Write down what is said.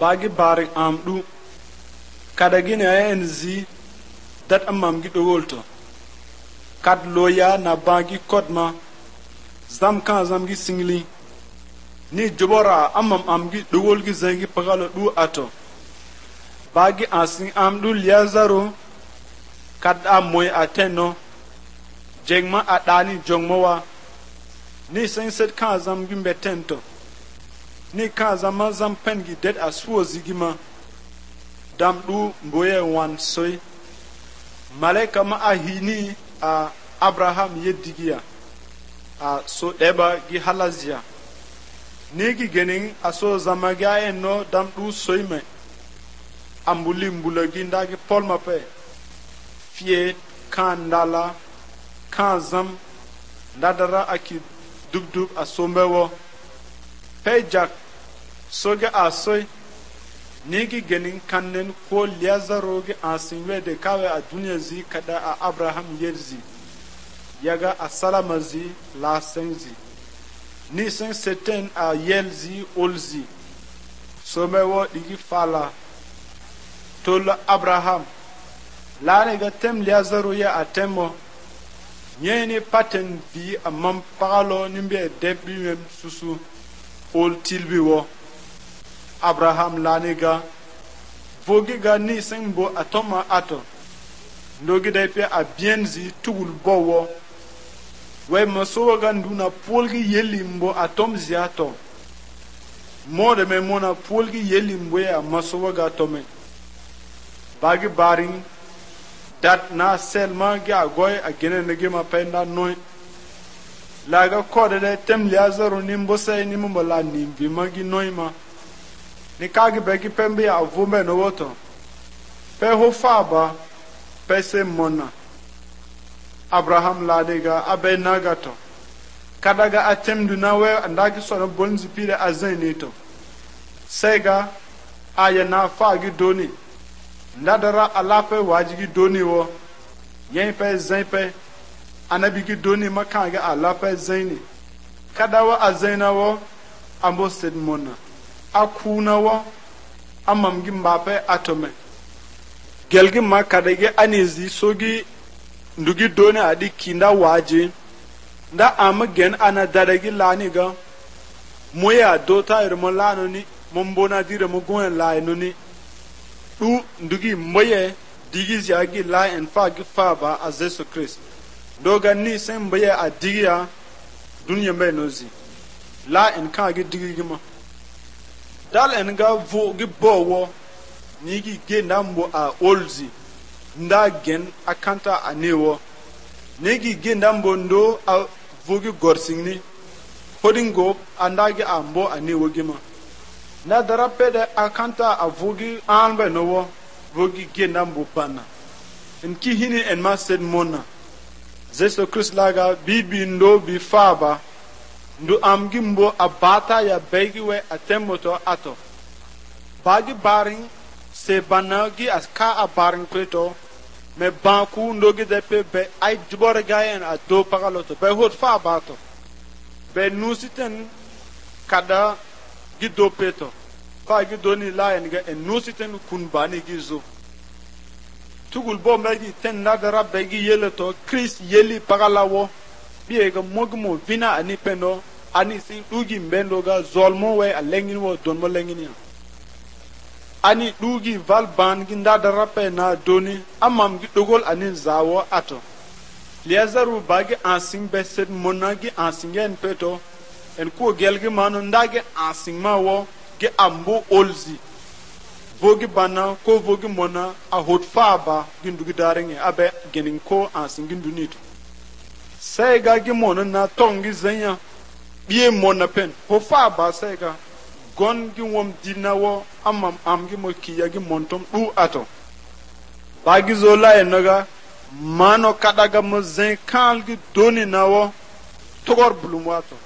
bagi bari amdu kada gine enzi dat amam gi dowolto kad loya na bagi kodma zam kan zam gi singli ni jobora amam am gi dowol gi zangi pagalo du ato bagi asin amdu liazaro kad amoy ateno jengma adani jongmowa ni senset kan zam gi betento ni kan zam pengi det aswo zigima dam du mboye wan soy malaika ma ahini a Abraham yedigia a so deba gi halazia ni gi genin aso zamaga eno dam du soy me ambuli mbulagi ndagi pol mape fie kan dala kan zam ndadara aki dubdub asombewo pejak soge asoy nigi genin kannen ko liazaroge asinwe de kawe a duniya zi kada a Abraham yerzi yaga a salamazi la senzi ni sen seten a yelzi olzi somewo digi fala tol Abraham la nega tem liazaro ya atemo nyene paten vi amam palo nimbe debi mem susu ol tilbi wo Abraham laniga vogi ga ni sembo atoma ato ndogi dai pe a bienzi tugul bowo we maso ga nduna polgi yelimbo atom ziato mode me mona polgi yelimbo ya maso ga tome bagi baring dat na selma ga goy a gene nege ma penda noy laga kode de tem liazaro nimbo sai nimbo la nimbi magi noyma ni kagi begi pembe a vume no woto pe ho faba pe se mona Abraham ladega abenagato kadaga atemdu nawe andagi sono bonzi pire azenito sega aya na fagi doni ndadara alape wajigi doni wo yen pe zen pe anabigi doni makanga alape zeni kadawa azena wo ambo sed mona akuna wa amam gi mbape atome gelgi makadege anizi sogi ndugi doni adi kinda waji nda amagen ana dadagi laniga moya dota irmo lano ni mombona dire mo gon la enoni du ndugi moye digi zagi la en fagi faba a Jesus Christ doga ni sen moye adigia dunya me nozi la en kagi digi gima dal en ga vo gi bowo ni gi ge nambo a olzi nda gen akanta anewo ni gi ge nambo ndo a vogi gorsingni hodingo andagi ambo anewo gima na darapede akanta a vogi anbe nowo vogi ge nambo pana en ki hini en ma sed mona Jesus Christ laga bibi ndo bi faba ndu amgi mbo abata ya begiwe atemoto ato bagi baring se banagi aska a baring preto me banku ndogi depe be ay jibore gayen a do pagaloto be hot fa bato be nusiten kada gido peto fa gido ni layen ga en nusiten kun bani gizo tugul bo megi ten nadara begi yeleto Chris yeli pagalawo biega mogmo vina ani peno ani sin dugi mbendo ga zolmo we a lengin wo don mo lengin ani dugi val ban gi ndada rape na doni amam gi dogol ani zawo ato liazaru bagi ansing besed monagi ansingen peto en ko gelgi manu ndage ansing ma wo gi ambo olzi vogi bana ko vogi mona a hot faba gi ndugi darenge abe genin ko ansingin dunito sai ga gi mona na tongi zenya biye mona pen ho faba sai ga gon gi wom dinawo amam am gi mo kiya gi montom du ato bagi zola enaga mano kadaga mo zen kan gi doni nawo togor bulumwato